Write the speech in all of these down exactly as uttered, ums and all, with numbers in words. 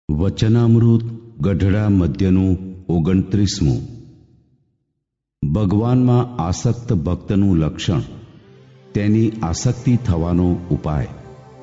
વચનામૃત ગઢડા મધ્યનું ઓગણત્રીસમું. ભગવાનમાં આસક્ત ભક્તનું લક્ષણ, તેની આસક્તિ થવાનો ઉપાય.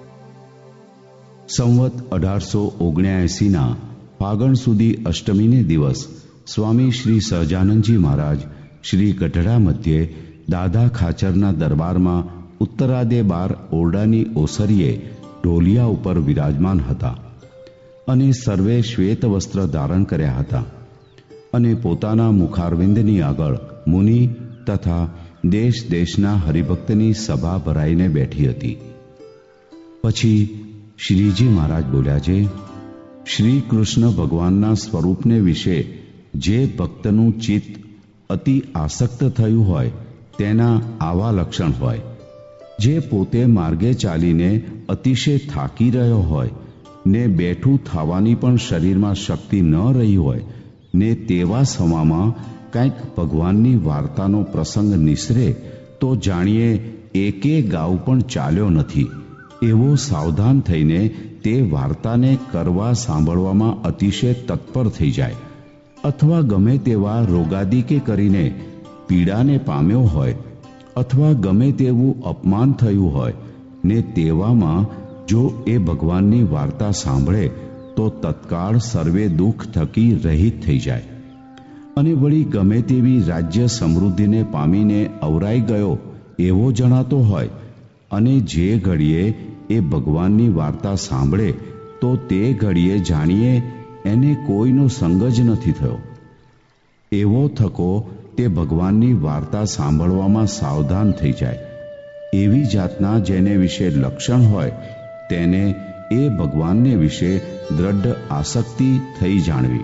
સંવત અઢારસો ઓગણ્યાએંસીના ફાગણ સુધી અષ્ટમીને દિવસ સ્વામી શ્રી સહજાનંદજી મહારાજ શ્રી ગઢડા મધ્યે દાદા ખાચરના દરબારમાં ઉત્તરાદે બાર ઓરડાની ઓસરીએ ઢોલિયા ઉપર વિરાજમાન હતા અને સર્વે શ્વેત વસ્ત્ર ધારણ કર્યા હતા અને પોતાના મુખારવિંદની આગળ મુનિ તથા દેશ દેશના હરિભક્તની સભા ભરાઈને બેઠી હતી. પછી શ્રીજી મહારાજ બોલ્યા છે, શ્રી કૃષ્ણ ભગવાનના સ્વરૂપને વિશે જે ભક્તનું ચિત્ત અતિ આસક્ત થયું હોય તેના આવા લક્ષણ હોય. જે પોતે માર્ગે ચાલીને અતિશય થાકી રહ્યો હોય ને બેઠું થવાની પણ શરીરમાં શક્તિ ન રહી હોય ને તેવા સમયમાં કંઈક ભગવાનની વાર્તાનો પ્રસંગ નિસરે તો જાણીએ એકે ગાઉ પણ ચાલ્યો નથી એવો સાવધાન થઈને તે વાર્તાને કરવા સાંભળવામાં અતિશય તત્પર થઈ જાય, અથવા ગમે તેવા રોગાદિકે કરીને પીડાને પામ્યો હોય અથવા ગમે તેવું અપમાન થયું હોય ને તેવામાં જો એ ભગવાનની વાર્તા સાંભળે તો તત્કાળ સર્વે દુઃખ થકી રહિત થઈ જાય અને વળી ગમે તેવી રાજ્ય સમૃદ્ધિને પામીને અવરાઈ ગયો એવો જણાતો હોય અને જે ઘડીએ એ ભગવાનની વાર્તા સાંભળે તો તે ઘડીએ જાણીએ એને કોઈનો સંગ જ નથી થયો. એવો થકો તે ભગવાનની વાર્તા સાંભળવામાં સાવધાન થઈ જાય. એવી જાતના જેને વિશે લક્ષણ હોય તેને એ ભગવાનને વિશે દ્રઢ આસક્તિ થઈ જાણવી.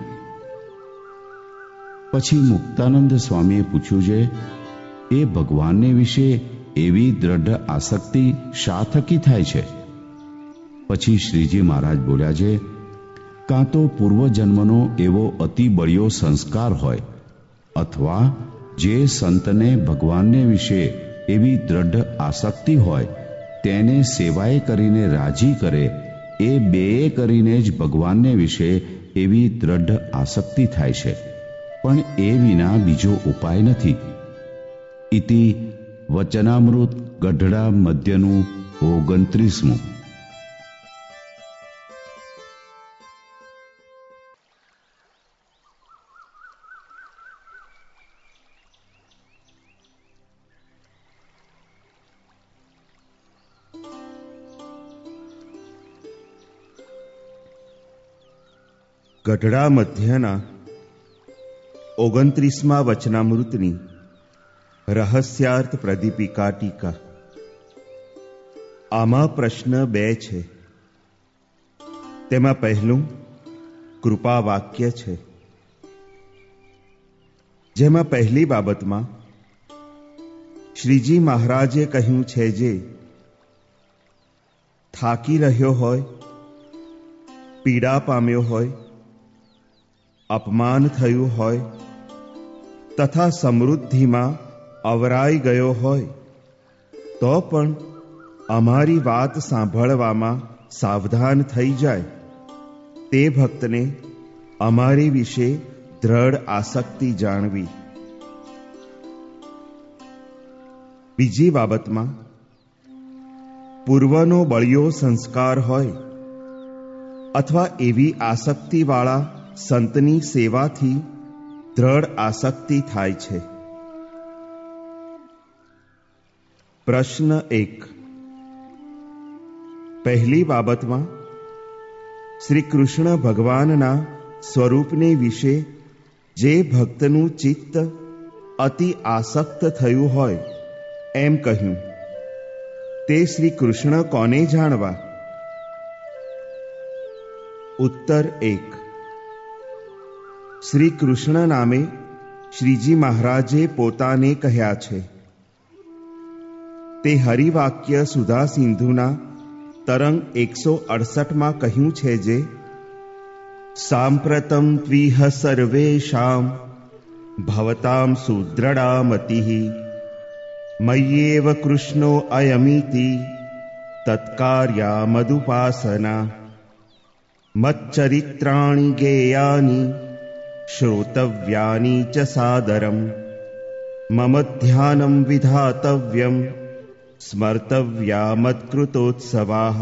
પછી મુક્તાનંદ સ્વામીએ પૂછ્યું છે, એ ભગવાનને વિશે એવી દ્રઢ આસક્તિ શા થકી થાય છે? પછી શ્રીજી મહારાજ બોલ્યા છે, કાં તો પૂર્વજન્મનો એવો અતિ બળિયો સંસ્કાર હોય અથવા જે સંતને ભગવાનને વિશે એવી દ્રઢ આસક્તિ હોય તેને સેવાએ કરીને રાજી કરે, એ બેએ કરીને જ ભગવાનને વિશે એવી દ્રઢ આસક્તિ થાય છે, પણ એ વિના બીજો ઉપાય નથી. ઇતિ વચનામૃત ગઢડા મધ્યનું ઓગણત્રીસમું. ગઢડા મધ્યના ઓગણત્રીસમા વચનામૃતની રહસ્યાર્થ પ્રદીપિકા ટીકા. આમાં પ્રશ્ન બે છે. તેમાં પહેલું કૃપા વાક્ય છે, જેમાં પહેલી બાબતમાં શ્રીજી મહારાજે કહ્યું છે, જે થાકી રહ્યો હોય, પીડા પામ્યો હોય, અપમાન થયું હોય તથા સમૃદ્ધિમાં અવરાઈ ગયો હોય તો પણ અમારી વાત સાંભળવામાં સાવધાન થઈ જાય, તે ભક્તને અમારી વિશે દ્રઢ આસક્તિ જાણવી. બીજી બાબતમાં પૂર્વનો બળિયો સંસ્કાર હોય અથવા એવી આસક્તિવાળા સંતની સેવાથી દ્રઢ આસક્તિ થાય છે. પ્રશ્ન એક. પહેલી બાબતમાં શ્રી કૃષ્ણ ભગવાનના સ્વરૂપને વિશે જે ભક્તનું ચિત્ત અતિ આસક્ત થયું હોય એમ કહ્યું, તે શ્રી કૃષ્ણ કોને જાણવા? ઉત્તર એક. શ્રી કૃષ્ણ નામે શ્રીજી મહારાજે પોતાને કહ્યા છે. તે હરિવાક્ય સુધા સિંધુના તરંગ એકસો અડસઠમાં કહ્યું છે, જે સાંપ્રતમ ત્વિહ સર્વેષાં ભવતાં સુદ્રઢા મતિઃ મય્યેવ કૃષ્ણો અયમિતિ તત્કાર્યા મદુપાસના. મચ્ચરિત્રાણિ ગેયાની શ્રોતવ્યાની ચ સાદરમ મમ ધ્યાનમ વિધાતવ્યમ સ્મર્તવ્યા મત્કૃતોત્સવાઃ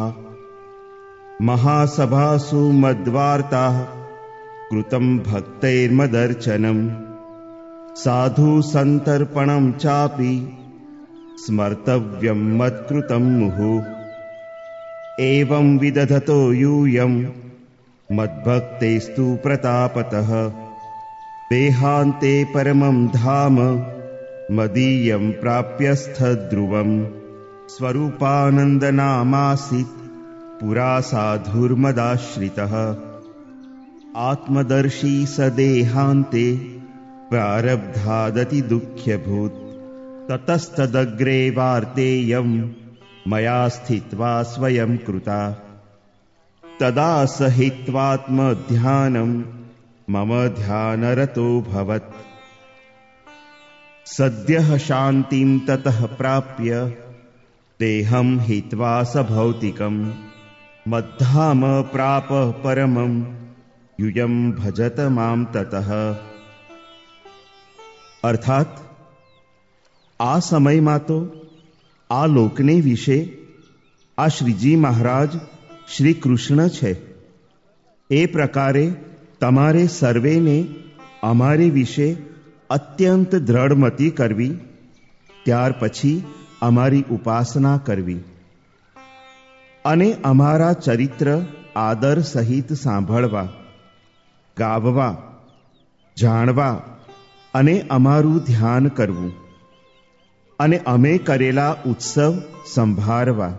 મહાસભાસુ મદ્વાર્તાઃ કૃતમ ભક્તૈર્મદર્ચનમ સાધુ સંતર્પણમ ચાપી સ્મર્તવ્યમ મત્કૃતમ મુહુઃ એવં વિદધતો यूयं મદ્ભક્તેસ્તુ પ્રતાપતઃ દેહાન્તે પરમં ધામ મદીયં પ્રાપ્યસ્થધ્રુવમ સ્વરૂપાનંદનામાસીત પુરા સાધુર્મદાશ્રિતઃ આત્મદર્શી સદેહાન્તે પ્રારબ્ધાદતિ દુઃખ્યભૂત તતસ્તદગ્રે વાર્તેયં મયા સ્થિત્વા સ્વયં કૃતા તદા સહિત્વાત્મધ્યાનમ મમ ધ્યાનરતો ભવત સદ્યઃ શાંતિં તતઃ પ્રાપ્ય દેહં હિત્વા સ ભૌતિકં મદ્ધામ પ્રાપ પરમં યુયં ભજત મામ તતઃ. અર્થાત આ સમયમાં તો આ લોકને વિશે આ શ્રીજી મહારાજ શ્રી કૃષ્ણ છે. એ પ્રકારે તમારે સર્વેને અમારે વિશે અત્યંત દ્રઢમતી કરવી, ત્યાર પછી અમારી ઉપાસના કરવી અને અમારા ચરિત્ર આદર સહિત સાંભળવા, ગાવવા, જાણવા અને અમારું ધ્યાન કરવું અને અમે કરેલા ઉત્સવ સંભાળવા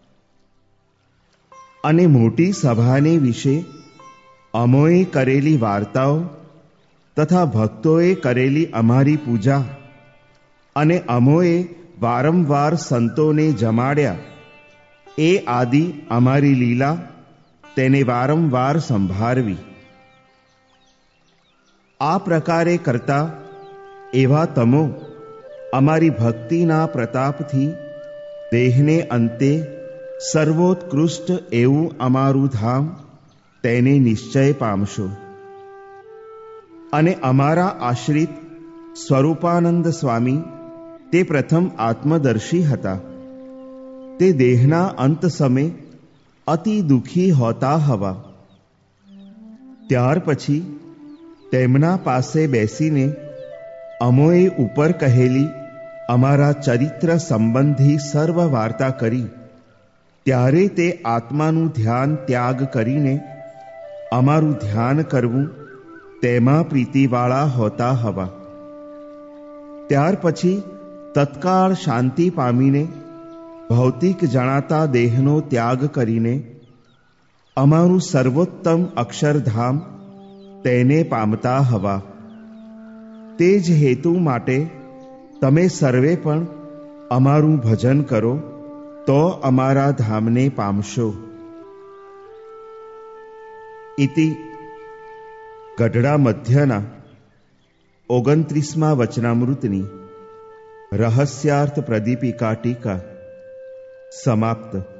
અને મોટી સભાને વિશે અમોએ કરેલી વાર્તાઓ તથા ભક્તોએ કરેલી અમારી પૂજા અને અમોએ વારંવાર સંતોને જમાડ્યા એ આદિ અમારી લીલા તેને વારંવાર સંભાળવી. આ પ્રકારે કરતા એવા તમો અમારી ભક્તિના પ્રતાપથી દેહને અંતે સર્વોત્કૃષ્ટ એવું અમારું ધામ તેને નિશ્ચય પામશો. અને અમારા આશ્રિત સ્વરૂપાનંદ સ્વામી તે પ્રથમ આત્મદર્શી હતા. તે દેહના અંત સમય અતિ દુઃખી હોતા હવા. ત્યાર પછી તેમના પાસે બેસીને અમોએ ઉપર કહેલી અમારા ચરિત્ર સંબંધી સર્વ વાર્તા કરી. ત્યારે તે આત્માનું ધ્યાન ત્યાગ કરીને અમારું ધ્યાન કરવું તેમાં પ્રીતિવાળા હોતા હવા. ત્યાર પછી તત્કાળ શાંતિ પામીને ભૌતિક જણાતા દેહનો ત્યાગ કરીને અમારું સર્વોત્તમ અક્ષરધામ તેને પામતા હવા. તે જ હેતુ માટે તમે સર્વે પણ અમારું ભજન કરો તો અમારા ધામને પામશો. ઇતિ ગઢડા મધ્યના ઓગણત્રીસમા વચનામૃતની રહસ્યાર્થ પ્રદીપિકા ટીકા સમાપ્ત.